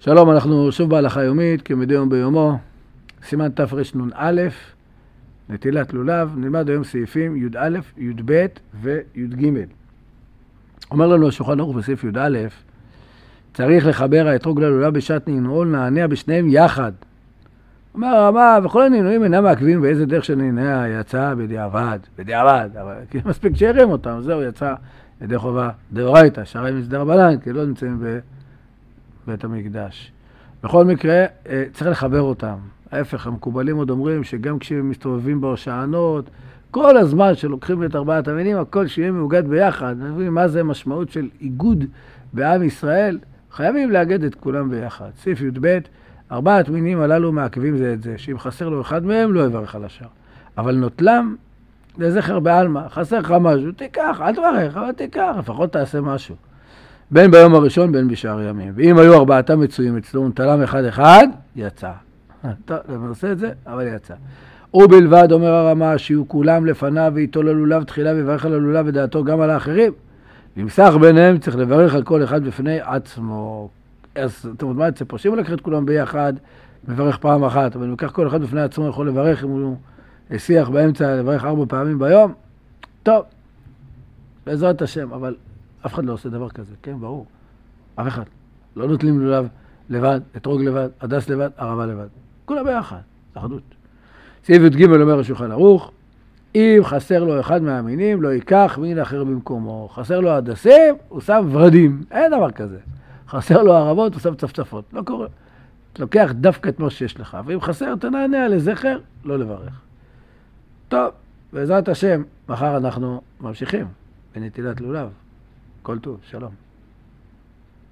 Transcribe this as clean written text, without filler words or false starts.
שלום, אנחנו שוב בהלכה יומית, כמדי יום ביומו, סימן תרנ"א, נטילת לולב. נלמד היום סעיפים י"א, י"ב וי"ג. אומר לנו השולחן ערוך בסעיף י"א, צריך לחבר האתרוג ללולב בשעת נענועו, נענע בשניהם יחד. אומר הרמה, וכל הנענועים אינם מעכבים באיזה דרך שנענע, יצא בדיעבד, אבל כי מספיק שירים אותם, זהו, יצא ידי חובה דאורייתא, שהרי מסדר רבנן, כי לא נמצאים בית המקדש. בכל מקרה, צריך לחבר אותם. ההפך, המקובלים עוד אומרים שגם כשהם מסתובבים בהושענות, כל הזמן שלוקחים את ארבעת המינים, הכל שיהיה מאוגד ביחד. מבינים מה זה משמעות של איגוד בעם ישראל? חייבים לאגד את כולם ביחד. סעיף י"ב, ארבעת מינים הללו מעכבים זה את זה, שאם חסר לו אחד מהם, לא יברך על השאר. אבל נוטלם לזכר בעלמא, חסר לך משהו, תיקח, אל תברך, אבל תיקח, לפחות תעשה משהו. בין ביום הראשון, בין בשאר ימים. ואם היו ארבעתם מצויים אצלו, נטלם אחד, יצא. טוב, אני עושה את זה, אבל יצא. ובלבד, אומר הרמה, שיהיו כולם לפניו ואיתו ללולב תחילה ויברך על הלולב ודעתו גם על האחרים. למסך ביניהם צריך לברך על כל אחד בפני עצמו. אז אתם יודעים מה יצא פה? שאם לקח את כולם ביחד, מברך פעם אחת, אבל אם לקח כל אחד בפני עצמו יכול לברך, אם הוא השיח באמצע, לברך 4 פעמים ביום. טוב, בעזרת השם, אבל אף אחד לא עושה דבר כזה, כן, ברור. אף אחד. לא נוטלים לולב לבד, אתרוג לבד, הדס לבד, ערבה לבד. כולם ביחד, אחדות. סעיף י"ג אומר השולחן ערוך, אם חסר לו אחד מהמינים, לא ייקח מין אחר במקומו. חסר לו הדסים, הוא שם ורדים. אין דבר כזה. חסר לו ערבות, הוא שם צפצפות. לא קורה. לוקח דווקא את מה שיש לך. ואם חסר, תנענע לזכר, לא לברך. טוב, בעזרת השם, מחר אנחנו ממשיכים בנטילת לולב. כל טוב, שלום.